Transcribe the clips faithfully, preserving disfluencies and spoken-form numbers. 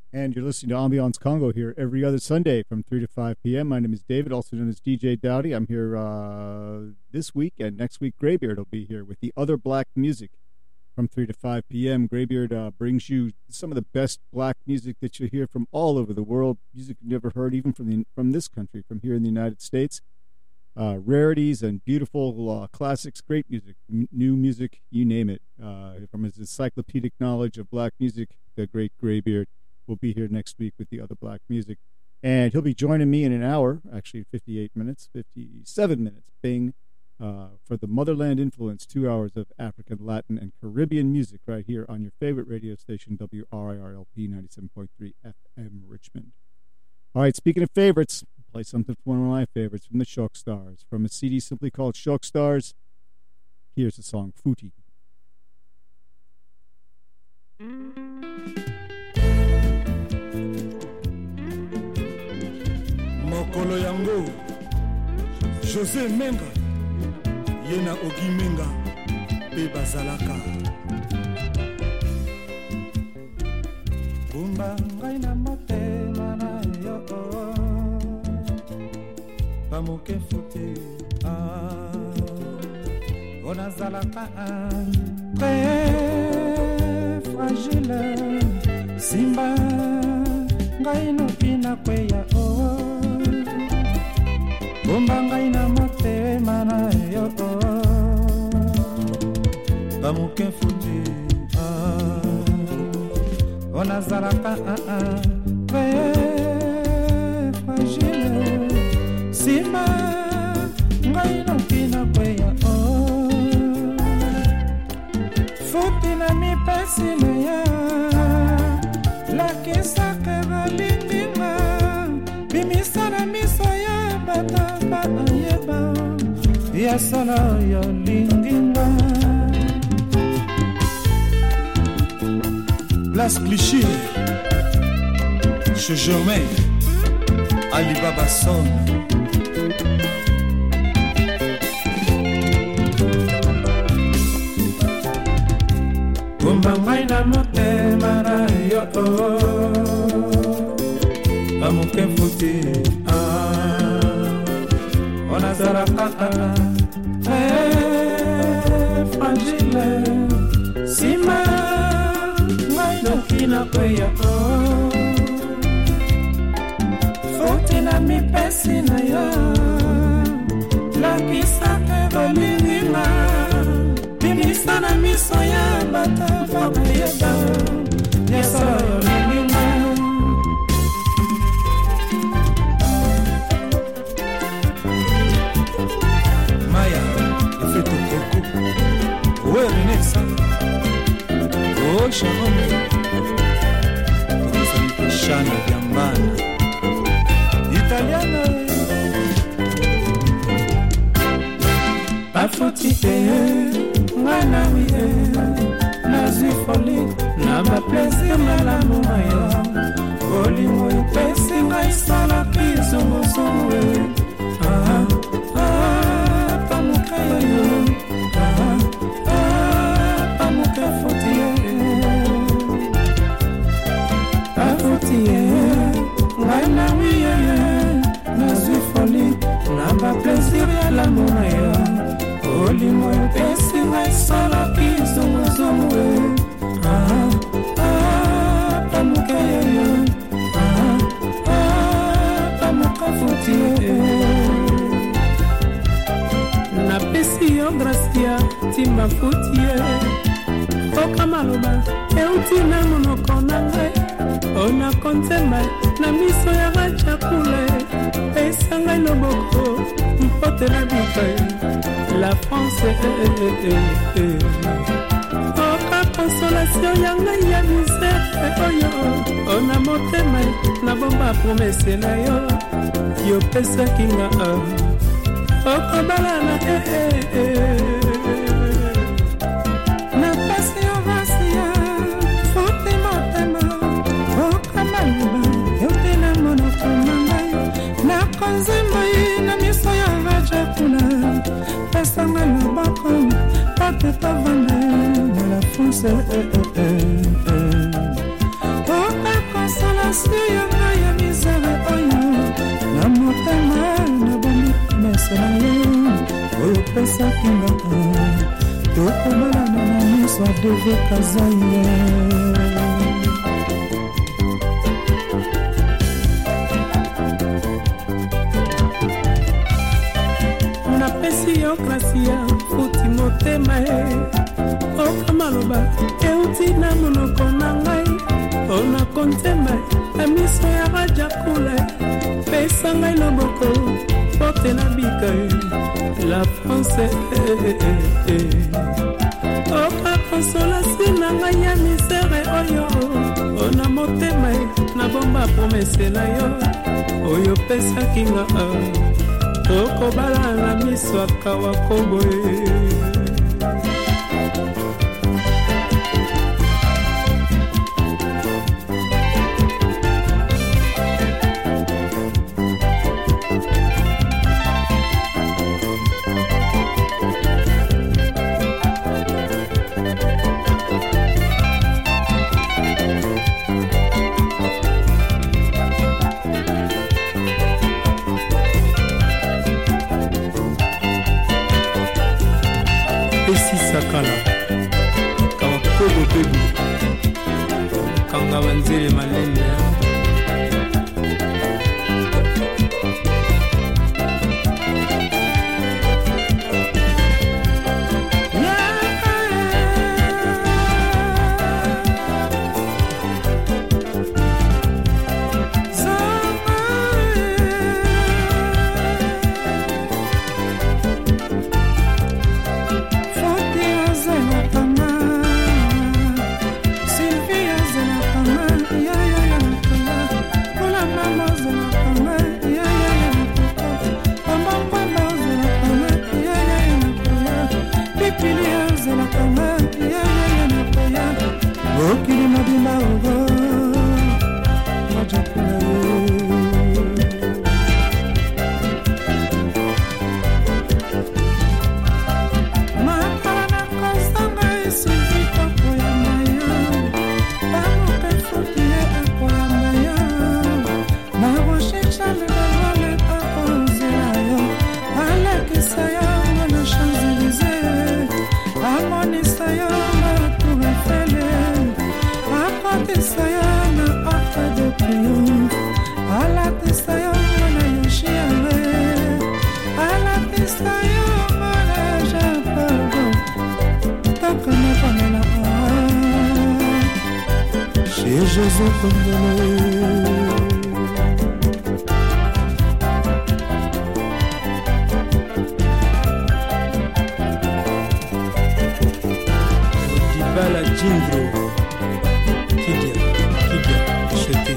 And you're listening to Ambiance Congo here every other Sunday from three to five p.m. My name is David, also known as D J Dowdy. I'm here uh, this week, and next week Greybeard will be here with the other black music from three to five p.m. Greybeard uh, brings you some of the best black music that you hear from all over the world, music you've never heard even from the, from this country, from here in the United States. Uh, rarities and beautiful uh, classics, great music, m- new music, you name it. Uh, from his encyclopedic knowledge of black music, the great Greybeard will be here next week with the other black music. And he'll be joining me in an hour, actually fifty-eight minutes, fifty-seven minutes, bing, uh, for the Motherland Influence, two hours of African, Latin, and Caribbean music right here on your favorite radio station, W R I R L P ninety-seven point three F M Richmond. All right, speaking of favorites, I'll play something from one of my favorites from the Shock Stars. From a C D simply called Shock Stars, here's the song Footy. Mokolo yango José Menga Yena Ogi Menga Beba Zalaka Kumba ngai na motema na yo Bamuke futi ah Ona Zalaka très fragile Simba ngai no pina kweya oh Kumba ngai na motema na yo Bamuke futi ah Ona Zalaka très fragile Simba ngai no pina kweya oh Futi na mi pesi na ya Laki sakera lindima Bimisa na miso ya bata ba ayeba Ya sala ya lindima Place Clichy Chez Germain Alibaba Son Kumba ngai na motema na yo Bamuke futi ah Ona Zalaka très fragile Sima ngai no kina kweya oh Futi na mi pesi na yo Lakisa ke balingima Bimisa na miso ya bata bakayeba Yesa yo lingima Maya, efeto koko Uwe Renesa Oh Sharone Rosa Shana Gambana Italiana Bafuti eh Mwana wiye Nazi foli Na ba plaisir na la mumaya Oli mwe pesi nga isala kizungu zungu Ah ah Pamuka yo Ah ah Pamuka futi Bafuti Mwana wiye Nazi foli Na ba plaisir na la mumaya Oli mwe pesi nga isala kizungu zungu Ah ah Pamuka yo Ah ah Pamuka futi Na pesi yo gracia Timba futi Oka maloba Euti na monoko na ngai Ona kontema Na miso ya rachakule Pesa ngai loboko Mpote na bikaye La France eh, eh, eh, eh. Oka consolation yanga ya misère oyo Ona motema na bomba promesse na yo Yo pesa kinga Oko balana eh eh eh Na pasi yo vasia Fote motema Oka maluba Yo tena monoko mangai Na konzema na miso ya rachakuna Pesanga na bako Pate pavane Na la France eh, eh, eh, eh. Oka consolation kinga tokobalana na miso adeve kazaye napesi yo gracia futi motema e okamaloba euti na monoko na ngai ona kontema na miso ya rajakula pesa ngai loboko porte na bika la France oka consolation na ngai ya misere oyo ona motema na bomba promese na yo oyo pesa kinga tokobala na miso akawa koboye Sakala kawakogo bebu kanga wanzele malende Jésus Dibala Jindro Kidia Kidia Chete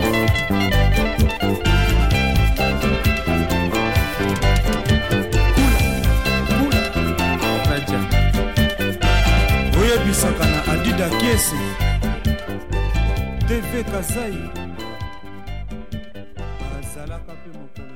Kula Kula Raja Oye Bisakana Adida Kiesi T V Kazai Azalaka pe mokolo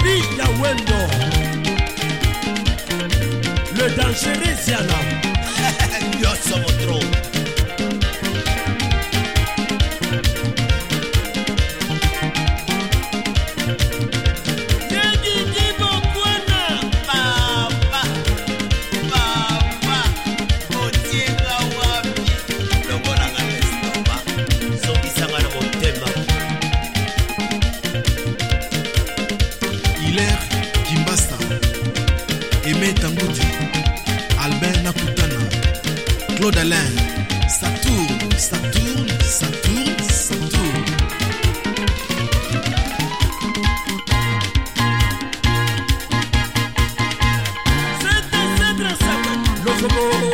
Lita Wendo, le dangereux Ziana. Yo somos trop. Claude Alain, ça tourne, ça tourne, ça tourne, ça tourne. C'était, c'était, c'était, le football.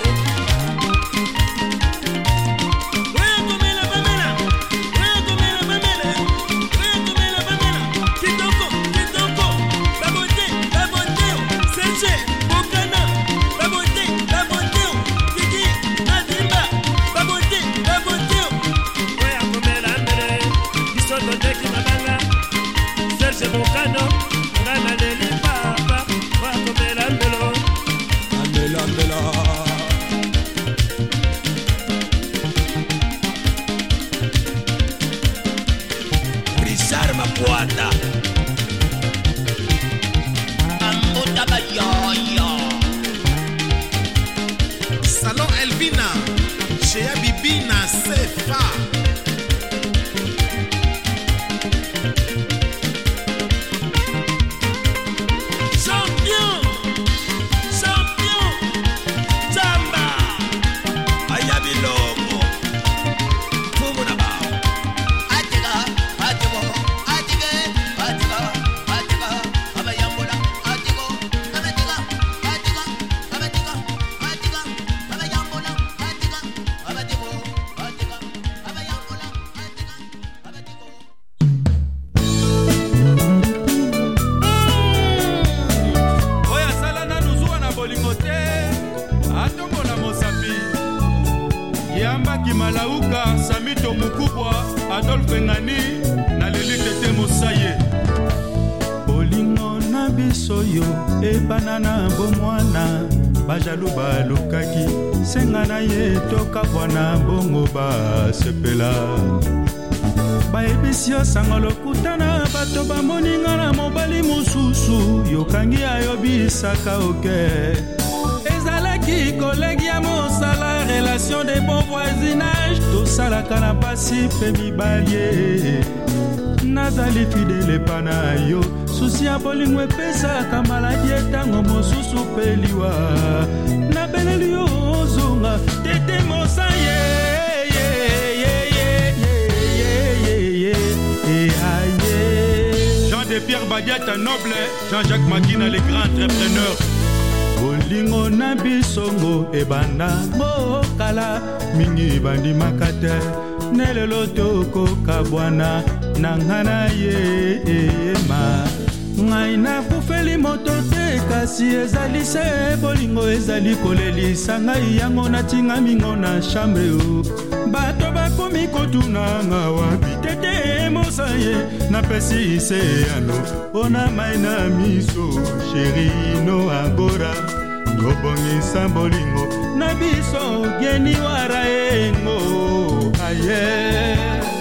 Salon Elvina, chez Abibina, Sefa. Champion, champion, Jamba, Ayabilongo, Fumunaba, Atiga, Atigo, Atiga, Atiga, Atiga, Abayambola, Atigo, Abatiga, Atiga, Abatiga, Atiga, Abayambola, Atiga, Abatigo, Atiga, Abayambola, Atiga, Abatigo. Oya sala na nuzua na bolingo te atongo na mosapi yamba kimalauka samito mukubwa Adolphe Ngani na leli tete mosaye bolingo na biso yo ebana na bomwana bajalu balukaki senga na ye toka bwana bongo basepela bayebisi yo sango lokutana bato bamoninga na mobali mosusu yokangi ayobisaka oke ezalaki kolegi ya mosala relation de bon voisinage tosalaka na pasi mpe mibali nazali fidele epa na yo susi ya bolingo epesaka maladi etango mosusu mpe liwa nabeleli yo ozonga tete mosaye Jean de Pierre Badiata noble, Jean-Jacques Makina les grands entrepreneurs. Bolingo na bisongo ebanda mokala mingi bandi makate nelelo toko kabwana nangana ye ema ngai na kufeli moto te kasi ezali se bolingo ezali kolelisa ngai yango natinga mingo na chambre o bato bakomi kotunanga wapi tete mosaye napesi se ano ona mai na miso sheri no agora tobongisa bolingo na biso geni wara engo aye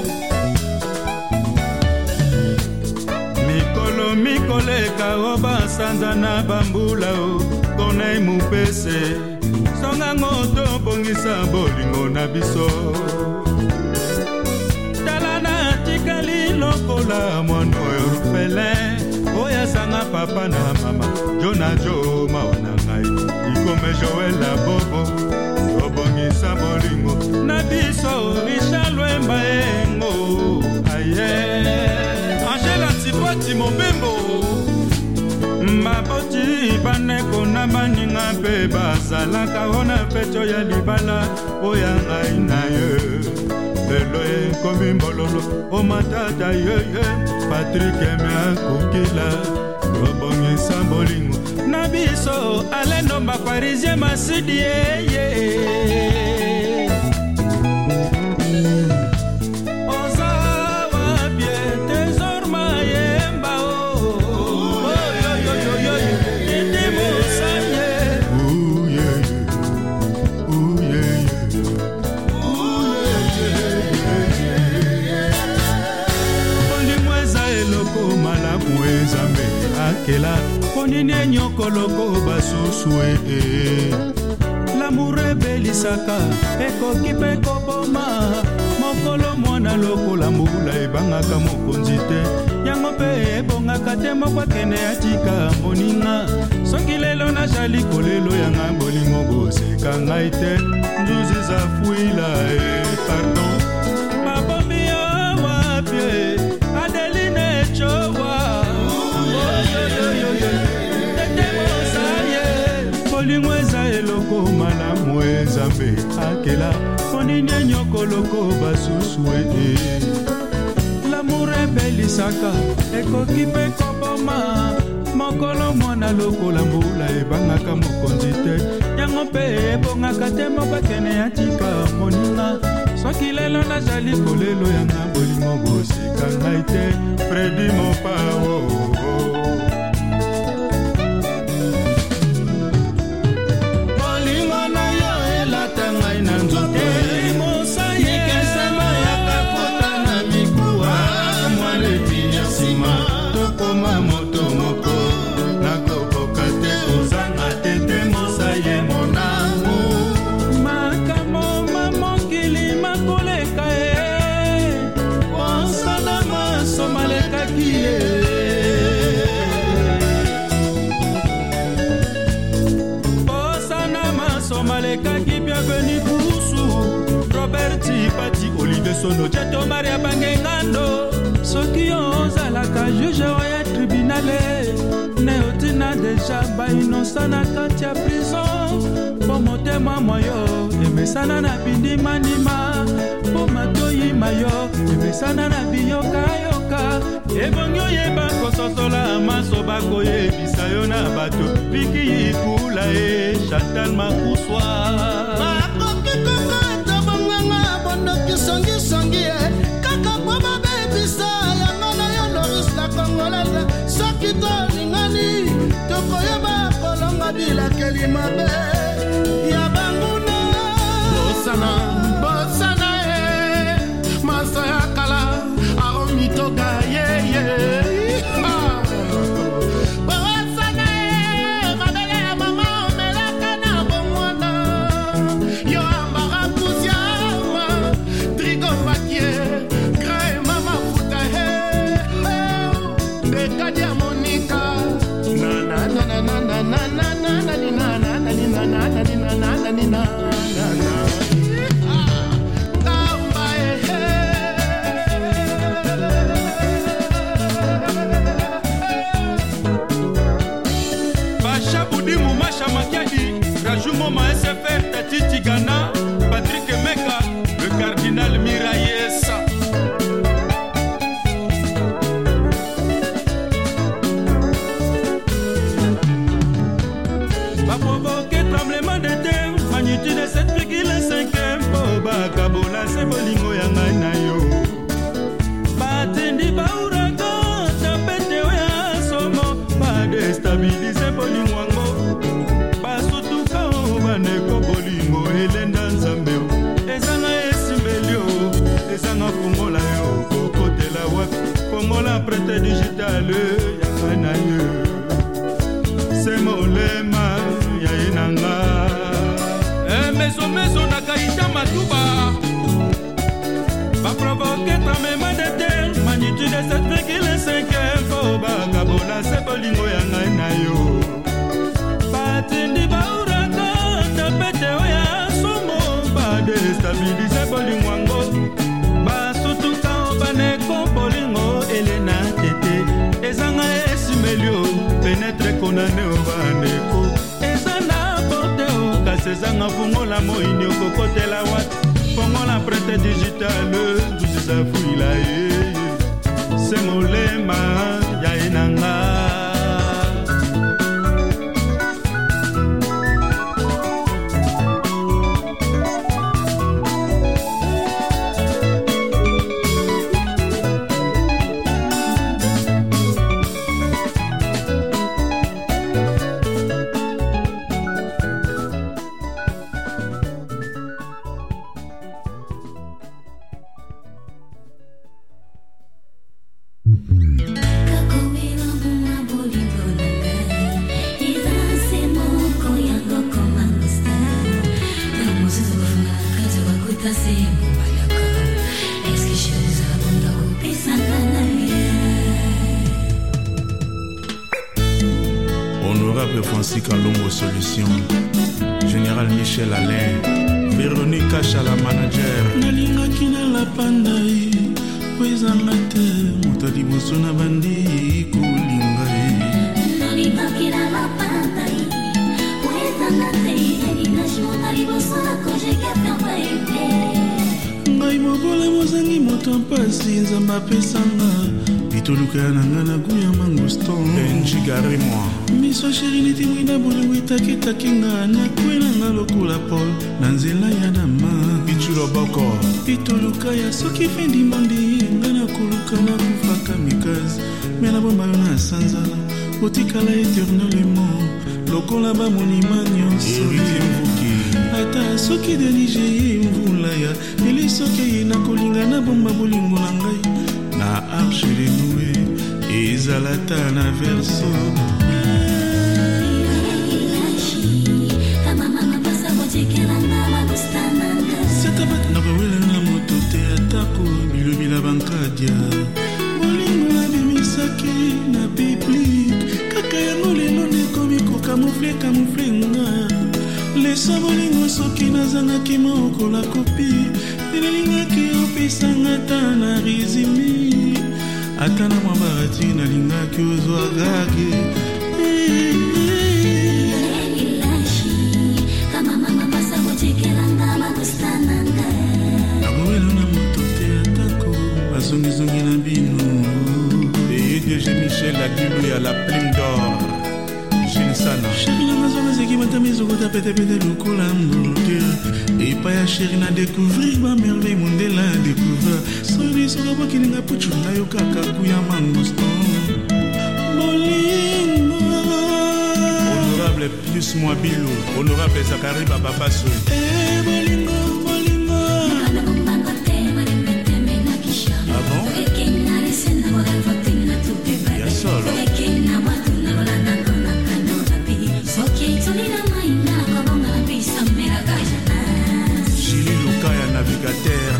mikolo mikoleka oba sanza na bambula o konei mupese songa ngoto bongisa bolingo na biso talana tikali lokola mwana orphelin oya sanga papa na mama jona jo maona ngai ikome joela bobo tobongisa bolingo na biso Richard Lwemba engo aye Angela Tipoti Mobembo maboti baneko na baninga mpe bazalaka ona peto ya libala oya ngai na ye lelo ekomi mbololo o matata yeye Patrick eme akokila tobongisa bolingo na biso alendomba parisien masidi yeye oza wabie tezor mayemba o basusu e l'amour ebelisaka ekoki mpe koboma mokolo mwana lokola mbula ebangaka mokonzi te yango mpe ebongaka te moko akende atika moninga soki lelo nazali kolelo yanga bolingo boseka ngai te nzuzi za fuila e pardon babombi yo wapie Adeline Chowa tete mosaye bolingo eza eloko malamu ezambe akela ponini nyokoloko basusu e l'amour ebelisaka ekoki mpe koboma mokolo mwana lokola mbula ebangaka mokonzi te yango mpe ebongaka te moko akende atika moninga soki lelo nazali kolelo yanga bolingo boseka ngai te Fredi Mopao bolingo na yo elata ngai na nzoto mosaye kesema ya kapota na mikuwa mwaleti ya nsima tokoma moto moko nakoboka te kozanga tete mosaye monango makambo mamokili makoleka e osana maso malekaki ye osana maso malekaki bienveni kusu Roberti Pati Olivier Sono Jeto Maria Bangengando soki ozalaka juge oya tribunale ne otina deja bainosa na kati ya prison po motema mwayo emesana na bindimandima po matoyima yo emesana na biyokayoka ebongi oyeba kososola maso bakoyebisa yo na bato piki yikula e Chantal Makuswa bakoki kongo etobonganga bondokisongisongi e kaka po babebisa yango na yo Loris la Congolaise soki tolingani tokoyeba kolonga bilakeli mabe ya banguna bosana bosana e masa ya kala aomitoka yeye bosana e mabele ya mama omelaka na bomwana yo ambara kuziama trigo bakie grae mama futa he bekadia monika na na na na na na na na na na na na na na na na na na Budimu Masha Makiadi, Rajumo Ma S F R, Tati Tigana, Patrick Meka, le cardinal Mirailles. Va provoquer tremblement de terre, magnitude de sept virgule cinq pour Bakabola, c'est bolingo yanga na yo. Batendi bauraga, tapete oya somo, pas déstabiliser bolingo. Neko bolingo elenda nzambe ezanga esimelio ezanga fongola yo kokotela wapi fongola prete digitale yanga na yo se molema ya enanga meso meso na kaita matuba va provoquer tremblement de terre magnitude de sept virgule cinq pour Bakabola se bolingo yanga na yo patindi baura tapete oya somo ba déstabiliser bolingwango basutuka baneko bolingo elena tete ezanga esimelio penetre konane obaneko ezana porte o kasezanga fungola moini okokotela wat fongola prete digitale tuziza fuila ye semolema ya enanga Kako bilang bunga Honorable Francis Kalongo Solution, Général Michel Alain, Véronique Kacha la manager. Nalingaki na lapandai, kwezanga te, mutali boso na bandi kulinga e. Nalingaki na lapandai, kwezanga te, elinashi mutali boso na koje kepe mpe. Ngai mobola mozangi moto mpasi, nzamba pesanga. Pitoluka na ngana guya mangoston Benji gare moi miso chéri neti mwina bolingo etaki nga na kwela nga lokola Paul na nzela ya dama Pichulo boko Pitoluka ya soki fendi mondi nga na koluka na kufaka mikazi me na bomba yo na sanzala otikala éternellement lokola ba monima nyonso ata soki delige ye mvula ya ele soki na kolinga na bomba bolingo na ngai na arche de noué ezalata na verso setabat na bawela na moto te atako bilobi na bankadia bolingo na bimisaki na biblike kaka yango lelo nekomi kokamufle kamufle nga lesa bolingo soki nazangaki mokola kopi elelingaki opesanga ta na rizimi ata na mwa barati nalingaki ozwa gage nabowela na moto te atako bazongizongi na bino Et D G Michel Aguilou ya la plume d'or Jinsana chéri na nazongazeki matamizokota petepete lokola mboke epa ya chéri na découvrir bamerveille mondela découvrir soli soka bokilinga puchu na yo kaka kuya mangoston bolingo Honorable Pius Mwabilo Honorable Zakari Bababaso Eh bolingo bolingo Ah bon? Ya solo Chili Lukaya navigateur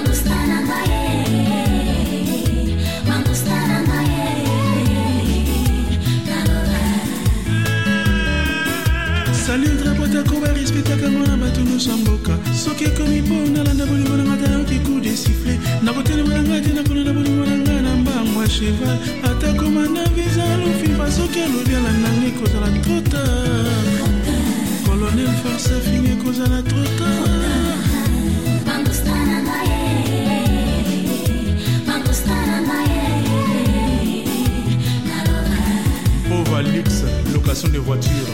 Salut drapota ko ba respectaka ngona bato nyonso mboka soki ekomi mpo nalanda bolingo na ngata yoki coup de sifflet nakotelemela ngai te nakona na bolingo na ngai na mbango ya cheval atakoma na visa lofimba soki alobi alandanga ekozala trota colonel force fini ekozala trota Pauvre luxe, location de voiture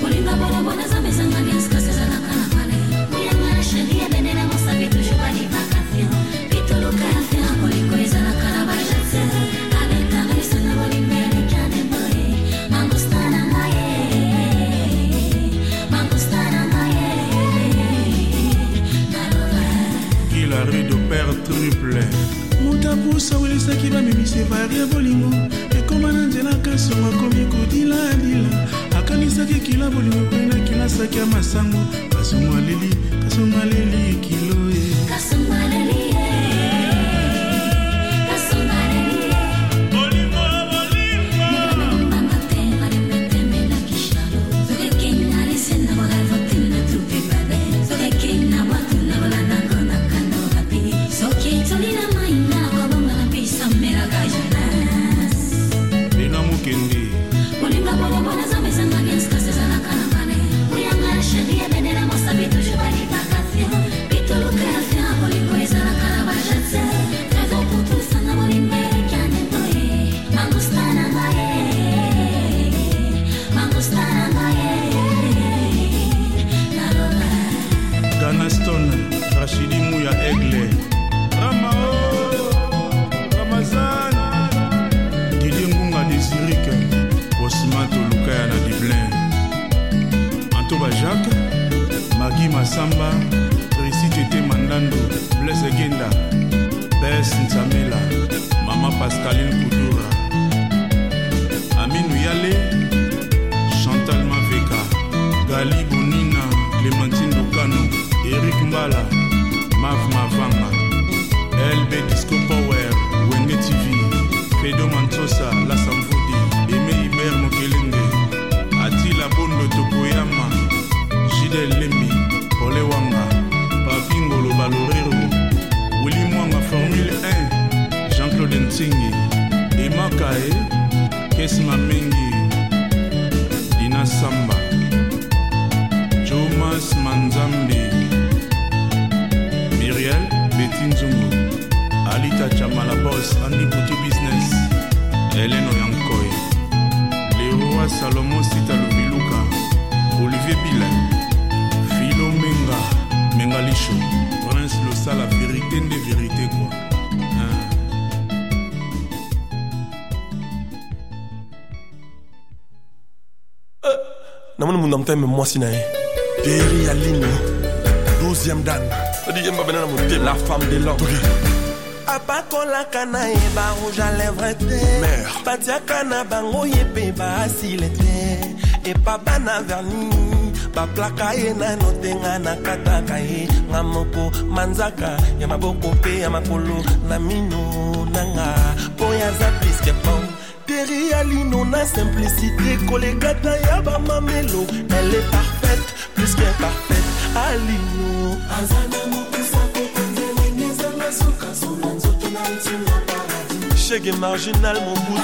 Hilary de père triple mutapusa welesaki bamemisi varia bolingo ekoma na nzela kasongo akomi kodiladila akanisaki kila bolingo mpe na kilasaki ya masango kasongo aleli kasongo aleli kilo e Ganaston, Rachidi Mouya Aigle, Ramao, Ramazan, Didier Ngunga Desirique, Osmato Lukaya na Dublin, Antoba Jacques, Magui Massamba, Tracy Tete Mandando, Blaise Genda, Bess Nsamela, Mama Pascaline Koudoura, Aminou Yale, Chantal Maveka, Gali Bonina, Clémentine Lucano, Eric Mbala, Mav Mavanga, L B Disco Power, Wenge T V, Fedo Mantosa, La Samfoudi, Aimé Iber Mokelende, Attila Bondo Tokoyama, Jidel Lemi, Ole Wanga, Papingolo Balorero, Willy Mwanga Formule un, Jean-Claude Ntingi, Emma Kae, Kesma Mengi, Dina Samba, Jomas Manzambi, Miriel Betty Nzungu, Alita Chamala Boss, Andy Putu Business, Hélène Oyankoy, Léoa Salomon Sita Lubiluka, Olivier Bilan, Philo Menga, Mengalisho, Prince Losa, la vérité des vérités quoi. Hein. Namon Moundam Time, moi Sinaï, Terry Aline, douzième Dan, la femme de l'homme. Papa kola kana eba rouge à lèvres te mère Patia kana bango yepe ba asilete et papa na verni ba plaka ye na notenga na kataka ye ngamoko manzaka ya maboko pe ya makolo na mino nanga poya za piske pom Terry Alino na simplicité kolekata ya ba mamelo elle est parfaite plus qu'elle parfaite Alino azana mokusa kokonzele ngezanga suka sona nzoto na ntina paradis Chege marginal mon bout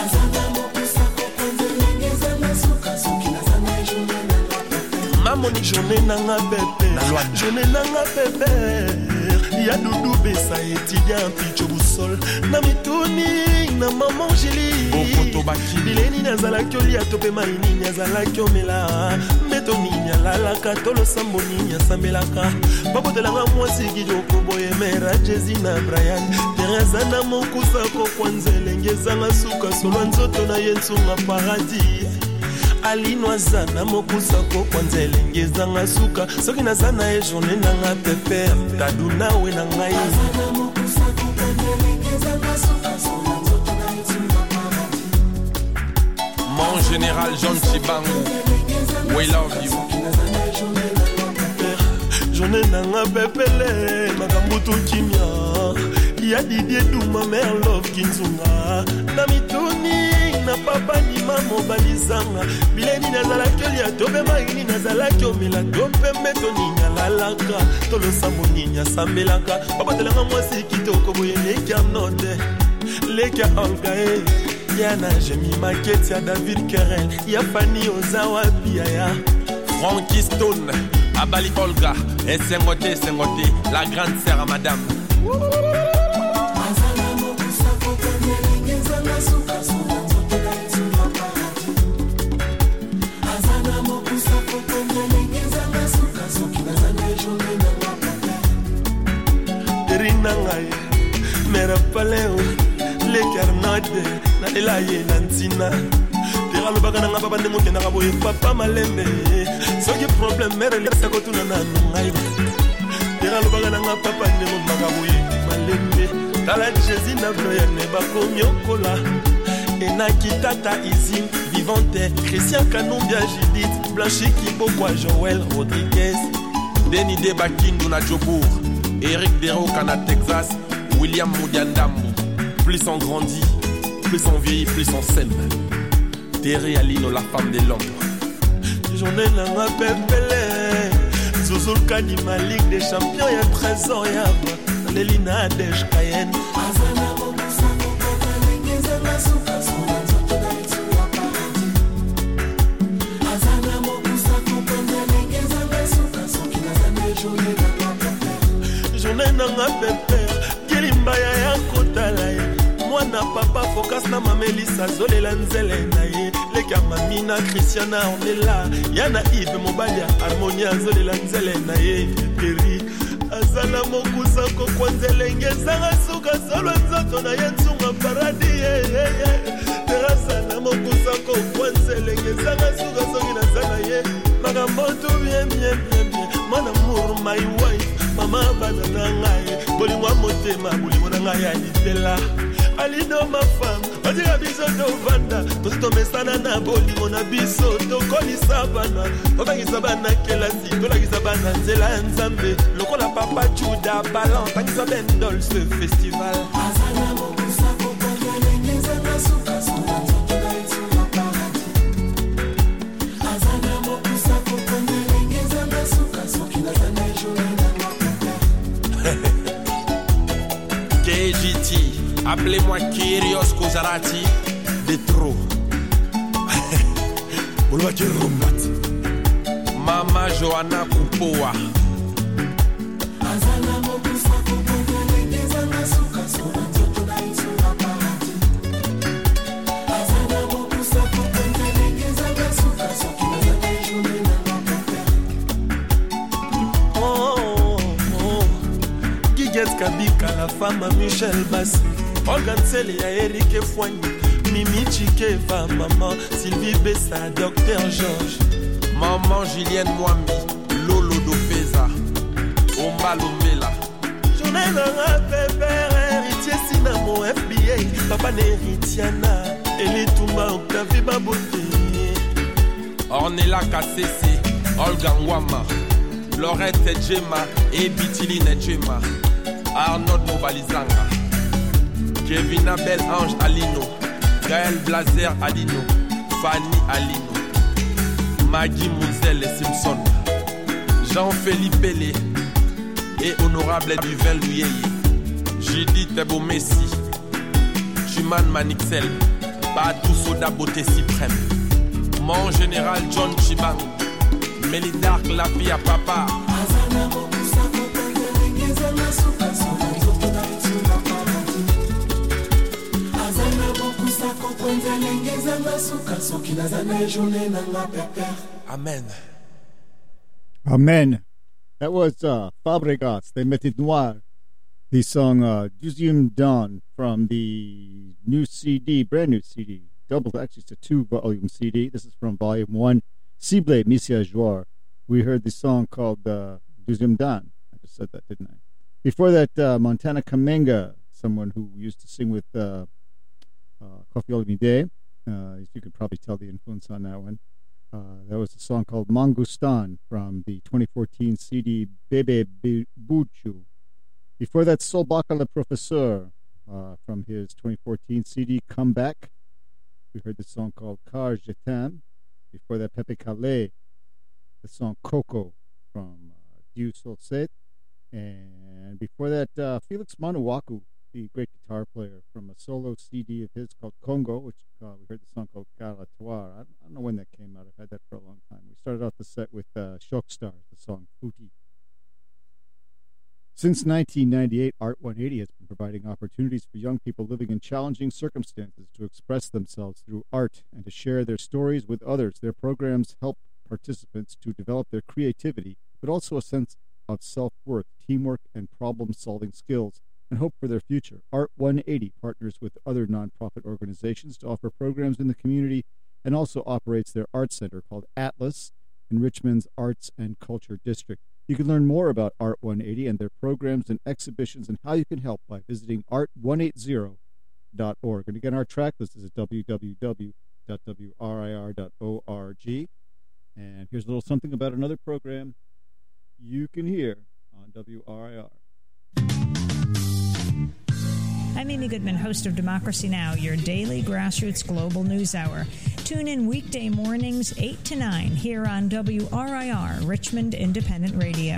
Mamoni journée nanga bébé journée nanga bébé ya dudu besa étudiant picho busol na mituni na maman Jili Okoto baki bileni nazala kyolia tope maini nazala kyomela metoni nyalala katolo samboni nyasambelaka babotelanga mwasi gidoko boye mera Jezi na Brian Teresa na mokusa ko kwanzele ngezanga suka solo nzoto na yensunga paradis Alinoaza na mokusa ko kwanzele ngezanga suka soki nazana e journée nanga pepe taduna we na ngai azana mokusa ko kwanzele ngezanga suka solo nzoto na yensunga paradis Mon général John Chibangu, we love you. Journée nanga pepele makambutu kimia ya Didier Duma mère love kinzunga na mituni na papa ni mamo balizanga bileni nazala kyolia tobe maini nazala kyomela tope metoni nyalalaka tolo samoni nyasambelaka babotelanga mwasi kitoko boye lekia note lekia olgae Yana Jemi Maketi ya David Keren ya Fanny Ozawa Biaya Frankie Stone, Abali Olga, et Sengote Sengote, la grande sœur à madame. Rinangaye, Mera Paleo, le Carnade, Nadela Ye Nantina. Tera le bagana nga papa ndemo kena kaboye papa malembe. Soki problème mère le sa kotuna na ngai. Tera le bagana nga papa ndemo makaboye malembe. Tala Jésus na bloya ne ba komyokola. Ena kitata Izine vivante, Christian Kanumbia Judith, Blanchi Kibokwa Joël Rodriguez, Denis Debakindu na Jobour, Eric Dero Kana Texas, William Moudiandambo. Plus on grandit, plus on vieillit, plus on s'aime. Terry Alino, la femme de l'homme. Journée nanga pepele, Zouzoul Kanima Ligue des Champions et trésor yaba. Lelina Dej Cayenne. Azana mokusa kokota lengeza na suka sona nzoto na itula paradis. Azana mokusa kokota lengeza na suka soki nazana journée nanga pepele. Journée nanga pepele, Kilimbaya ya kotala ye. Mwana papa focus na mamelisa zolela nzele na ye. Leka mamina Christiana Ornella, Yana Yves Mobalia Harmonia zolela nzele na ye. Terry Azana mokusa ko kwanzele ngezanga suka solo nzoto na yensunga paradis. Terasa mokusa ko kwanzele ngezanga suka soki na zana ye. Magambo tu bien bien bien bien. Mon amour my wife, mama bana na ngai. Bolimwa motema bolimwa na ngai ya litela. Alino ma femme, odira biso tovanda, tosi tomesana na bolingo na biso tokolisa bana, totangisa bana kelasi, tolakisa bana nzela ya Nzambe, lokola papa Juda balan, tangisa bendol ce festival. Azana mokusa kokonga lengeza na suka suka tokona ituna paradis. Azana mokusa kokonga lengeza na suka suka na zana jona na mapete. K G T, appelez-moi Kyrios Kozarati de trop. Mama Johanna Kupoa. Kabika la femme Michel Bassi, Olga Nsele ya Eric Fouani, Mimi Chikeva, maman Sylvie Bessa, Docteur Georges, maman Julienne Mwambi, Lolo Dofeza, Omba Lombela. Journée Nanga Pépère, héritier Sinamo F B A, Papa Neritiana, Eli Toumba, Octavie Baboté, Ornella Kassese, Olga Nwama, Laurette Djema et Bitiline Djema. Arnaud Mobalizanga, Kevin Abel Ange Alino, Gaël Blazer Alino, Fanny Alino, Maggie Mouzel et Simpson, Jean-Philippe Pelé et Honorable Duvel Louyeye, Judith Ebo Messi, Chuman Manixel, Badou Soda Beauté Suprême, Mon Général John Chibang, Mélidark La Fille à Papa. Amen. Amen. That was uh, Fabregas, they Métis Noirs. The song uh, Deuxième Dawn from the new C D, brand new C D. Double, actually, it's a two volume C D. This is from volume one. Cible, Misia Joie. We heard the song called uh, Deuxième Dawn. I just said that, didn't I? Before that, uh, Montana Kamenga, someone who used to sing with uh, uh, Koffi Olomide. Uh, you could probably tell the influence on that one. Uh, that was a song called Mangustan from the twenty fourteen C D Bebe Buchu. Before that, Solbaka Le Professeur uh, from his twenty fourteen C D Comeback. We heard the song called Car Je t'aime. Before that, Pepe Calais, the song Coco from uh, Dieu Solset. And before that, uh, Felix Manuwaku, the great guitar player, from a solo C D of his called Congo, which uh, we heard the song called Galatoire. I, I don't know when that came out. I've had that for a long time. We started off the set with uh, Shock Stars, the song Futi. Since nineteen ninety-eight, Art one eighty has been providing opportunities for young people living in challenging circumstances to express themselves through art and to share their stories with others. Their programs help participants to develop their creativity, but also a sense of self-worth, teamwork, and problem-solving skills, and hope for their future. Art one eighty partners with other nonprofit organizations to offer programs in the community and also operates their art center called Atlas in Richmond's Arts and Culture District. You can learn more about Art one eighty and their programs and exhibitions and how you can help by visiting art one eighty dot org. And again, our track list is at w w w dot w r i r dot org. And here's a little something about another program you can hear on W R I R. I'm Amy Goodman, host of Democracy Now!, your daily grassroots global news hour. Tune in weekday mornings, eight to nine, here on W R I R, Richmond Independent Radio.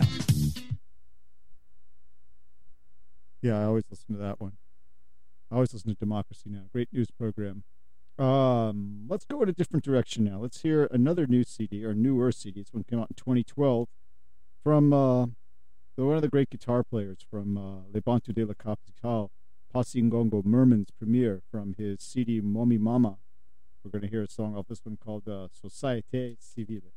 Yeah, I always listen to that one. I always listen to Democracy Now!, great news program. Um, let's go in a different direction now. Let's hear another new C D, or newer C D. This one came out in twenty twelve from uh, one of the great guitar players from uh, Les Bantus de la Capitale, Passy Ngongo Merman's premiere from his C D Momi Mama. We're going to hear a song off this one called uh, Société Civile.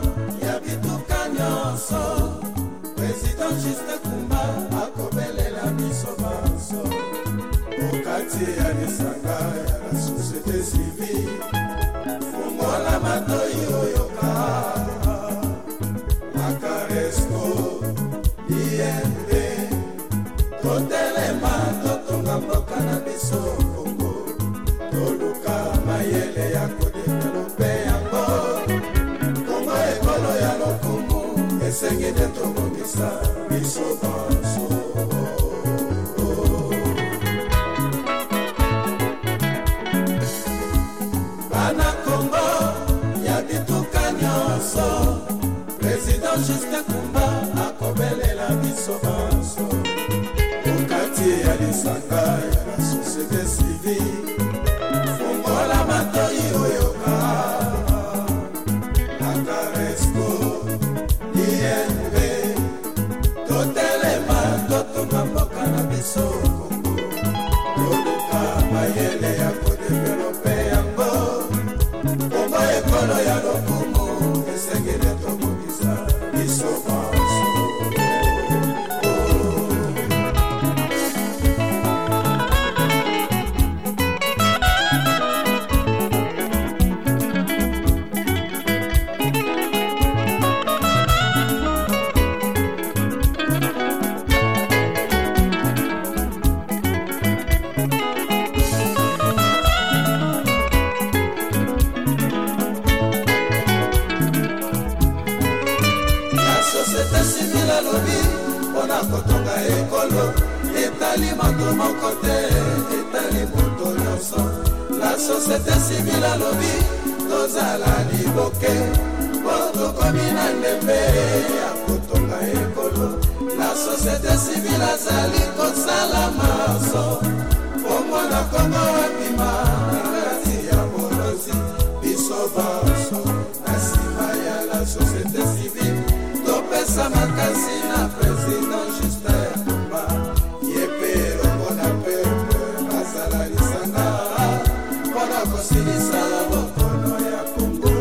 Président Justin Kumba, Akobele la ya lisanga ya la société civile fungola matoi oyoka akaresko INB totelema totonga mboka na biso Kongo toluka mayele ya kodevelope yango Kongo ekolo ya lokumu esengi nde tobongisa biso banso bana Kongo ya bituka nyonso Président Justin Kumba akobelela biso banso okati ya lisanga ya la société civile fungola matoi oyoka akaresko INB totelema totonga mboka na biso Kongo toluka mayele ya kodevelope yango Kongo ekolo ya lokumu esengeli tobongisa biso banso kotonga ekolo etali moto moko te etali moto nyonso la société civile alobi tozala liboke po tokomi na ndembe ya kotonga ekolo la société civile azali kosala maso omona Kongo wabima na kati ya bolozi biso banso na nsima ya la société civile topesa makasi na président Justin Kumba yepe elongo na pepe bazala lisanga mpona kosilisa bokono ya Kongo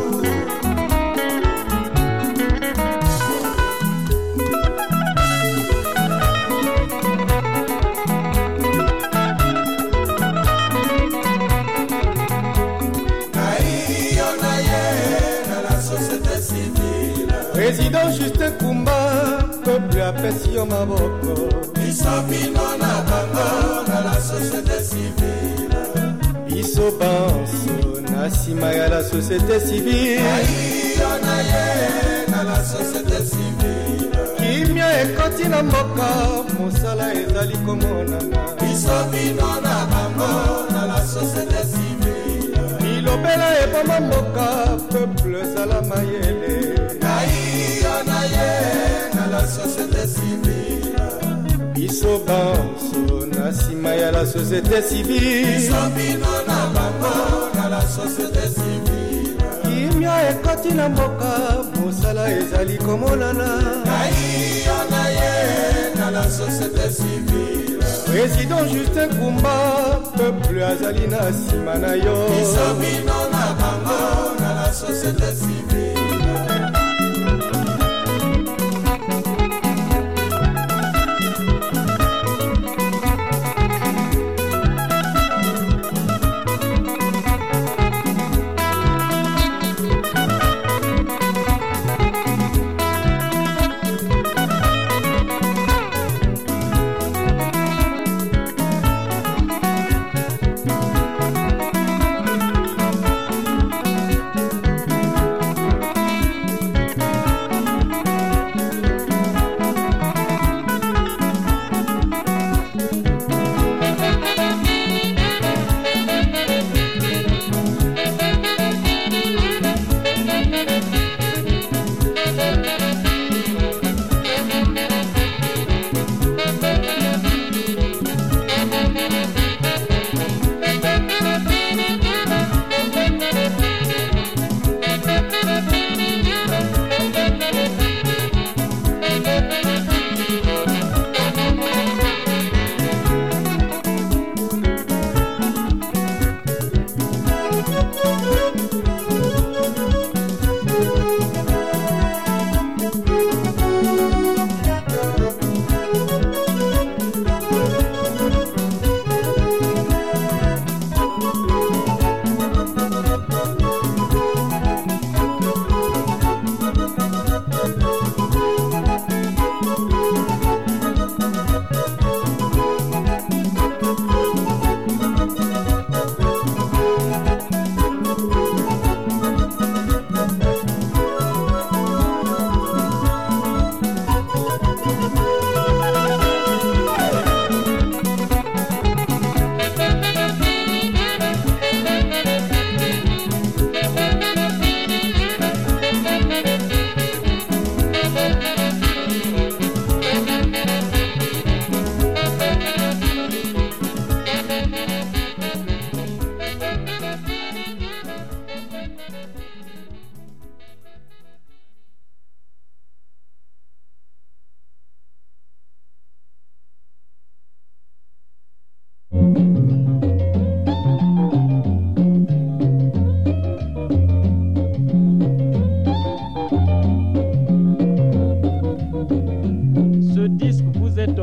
naiyo na ye na la société civile Président Justin Kumba peuple apesi yo maboko biso bino na bango na la société civile biso banso na nsima ya la société civile aiyo na ye na la société civile kimia ekoti na mboka mosala ezali komonana biso bino na bango na la société civile bilobela eboma mboka peuple ezala mayele aiyo na ye na la société civile biso banso na nsima ya la société civile biso bino na bango na la société civile kimia ekoti na mboka mosala ezali komonana aiyo na ye na la société civile Président Justin Kumba peuple azali na nsima na yo biso bino na bango na la société civile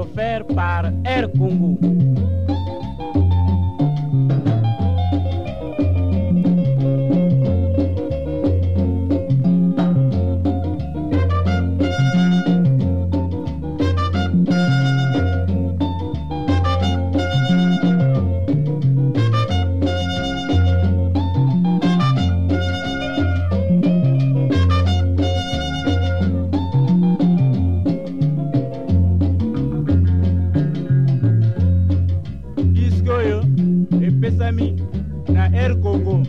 offert par Air Congo. Na Air Congo.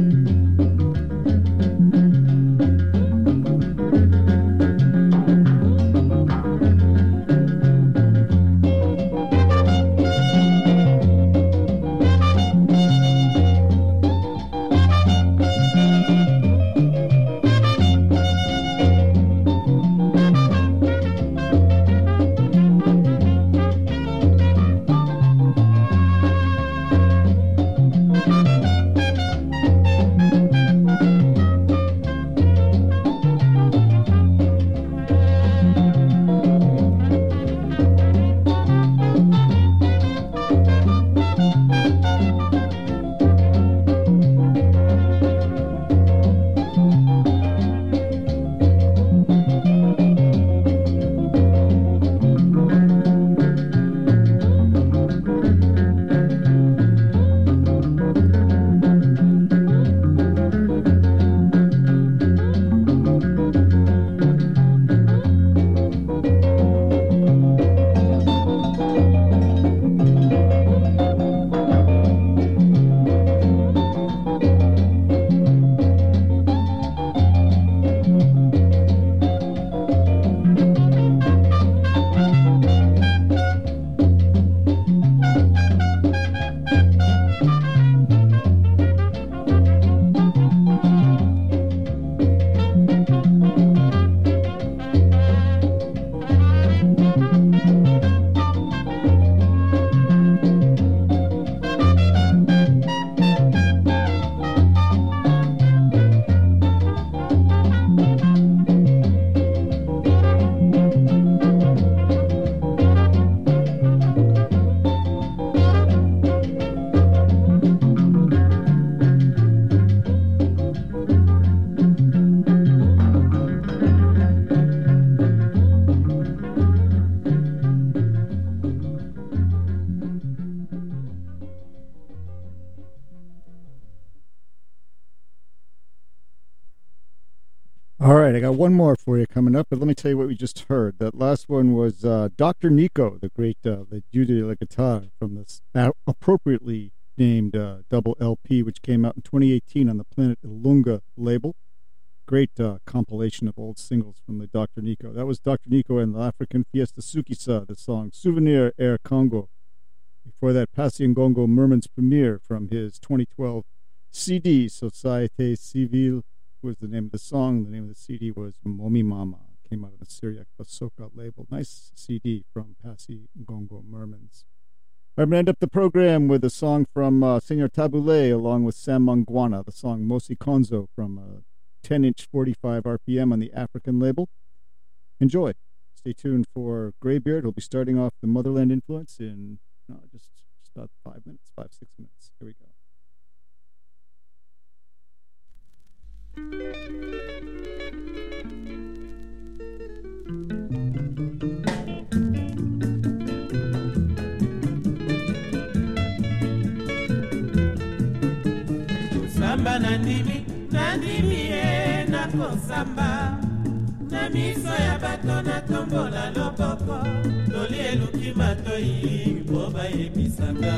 All right, I got one more for you coming up, but let me tell you what we just heard. That last one was uh, Doctor Nico, the great uh, the Dieu de la Guitare from this uh, appropriately named uh, double L P, which came out in twenty eighteen on the Planet Ilunga label. Great uh, compilation of old singles from the Doctor Nico. That was Doctor Nico and the African Fiesta Sukisa, the song Souvenir Air Congo. Before that, Passy Ngongo Merman's premiere from his twenty twelve C D, Société Civile, was the name of the song. The name of the C D was Momi Mama. Came out of the Syriac Basoka label. Nice C D from Passy Ngongo Mermans. I'm going to end up the program with a song from uh, Senor Tabule along with Sam Mangwana, the song Mosi Konzo from a ten inch forty-five R P M on the African label. Enjoy. Stay tuned for Greybeard. We'll be starting off the Motherland Influence in no, just, just about five minutes, five, six minutes. Here we go. Samba nandimi, nandimi e na kosamba. Na miso ya bato na tombola loboko. Toli eluki matoi, boba ebisanga.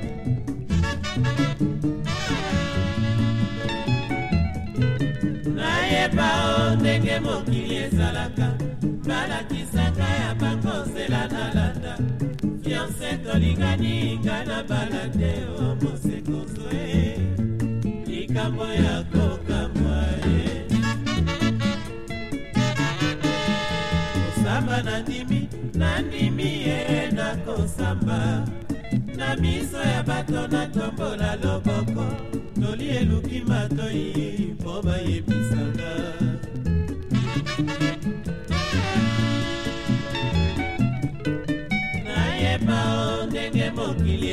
Nayeba o ndenge mokili ezalaka. Balakisaka ya bakozela na landa. Fiancé tolingani ngana balade o mosekozo e. Likambo ya kokamwa e. Kosamba nandimi, nandimi e na kosamba. Na miso ya bato na tombola loboko. Toli eluki matoi, boba yebisanga.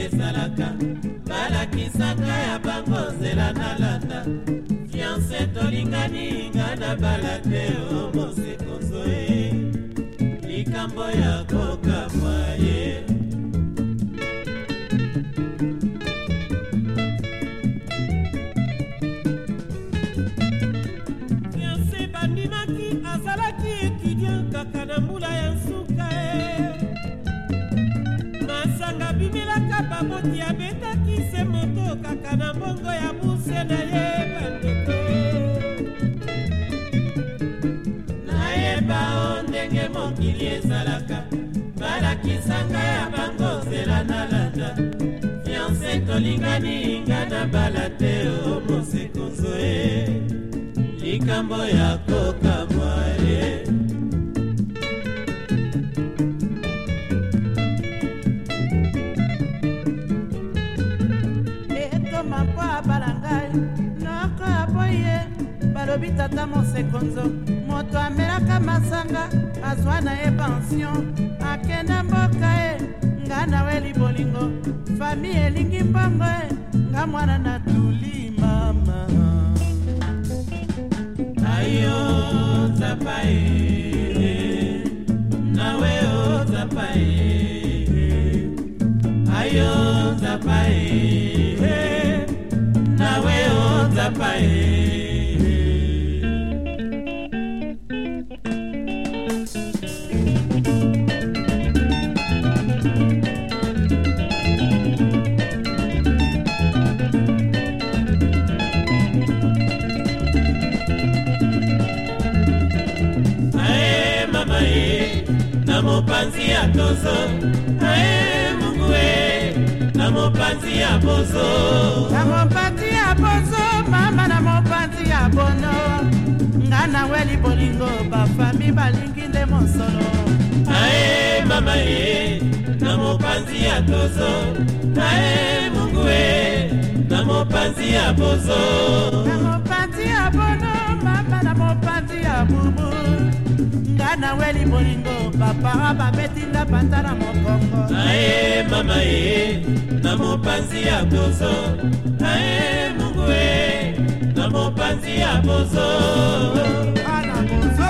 ezalaka balakisaka ya bango nzela nalanda fiance tolingani nga na bala te omosekonzo e likambo ya kokamwa ye fiance bandimaki azalaki étudiant kaka na mbula ya nsuka e masanga bimelaka baboti abetaki se moto kaka na mbongo ya buse na ye bandeko nayeba o ndenge mokili ezalaka balakisanga ya bango zela nalanda fiance tolingani nga na bala te omosekonzo e likambo ya kokamwa ye balobi tata mosekonzo moto amelaka masanga azwa na ye pension akenda mboka e nga nawe libolingo fami elingi mbongo e nga mwana na tuli mama ayo zapa e nawe o zapa e ayo zapa e nawe o zapa e mopanzi ya tozo ae mungu e na mopanzi ya bozo na mopanzi ya bozo mama na mopanzi ya bono nga na weli bolingo bafami balingi nde mosolo ae mama e na mopanzi ya tozo ae mungu e na mopanzi ya bozo na mopanzi ya bono mama na mopanzi ya bubu na weli bolingo bapara babetinda panta na mokongo ae mama e na mopanzi ya bozo ae mungu e na mopanzi ya bozo ana bozo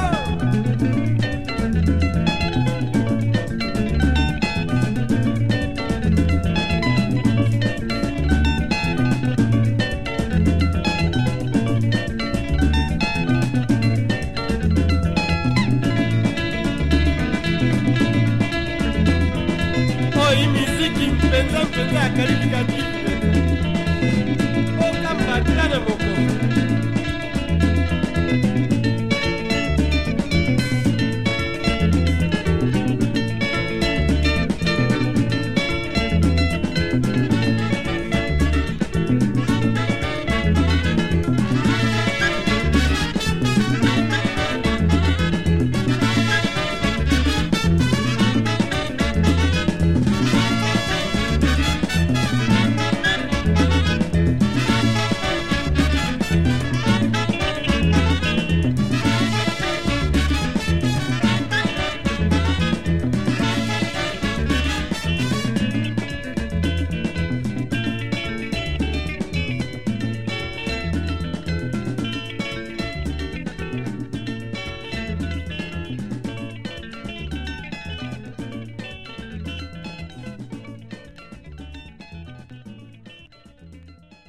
mpenza mpenza akalipika